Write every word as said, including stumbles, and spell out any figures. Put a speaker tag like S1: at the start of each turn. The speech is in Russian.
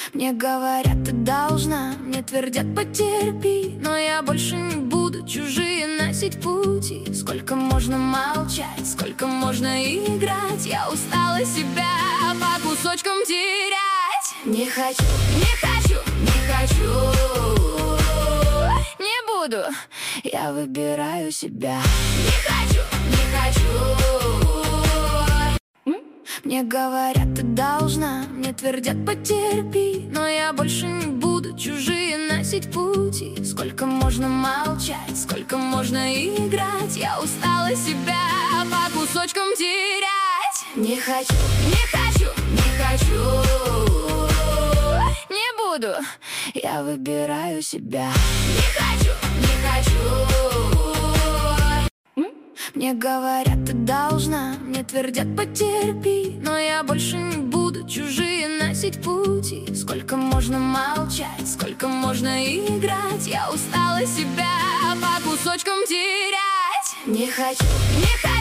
S1: Мне говорят, ты должна, мне твердят, потерпи, но я больше не буду чужие носить пути. Сколько можно молчать, сколько можно играть, я устала себя по кусочкам терять. Не хочу, не хочу, не хочу, не буду, я выбираю себя. Не хочу, не хочу. Мне говорят, ты должна, мне твердят, потерпи, но я больше не буду чужие носить пути. Сколько можно молчать, сколько можно играть, я устала себя по кусочкам терять. Не хочу, не хочу, не хочу, не буду, я выбираю себя. Не хочу, не хочу. Мне говорят, ты должна, мне твердят, потерпи, но я больше не буду чужие носить пути. Сколько можно молчать, сколько можно играть, я устала себя по кусочкам терять. Не хочу, не хочу.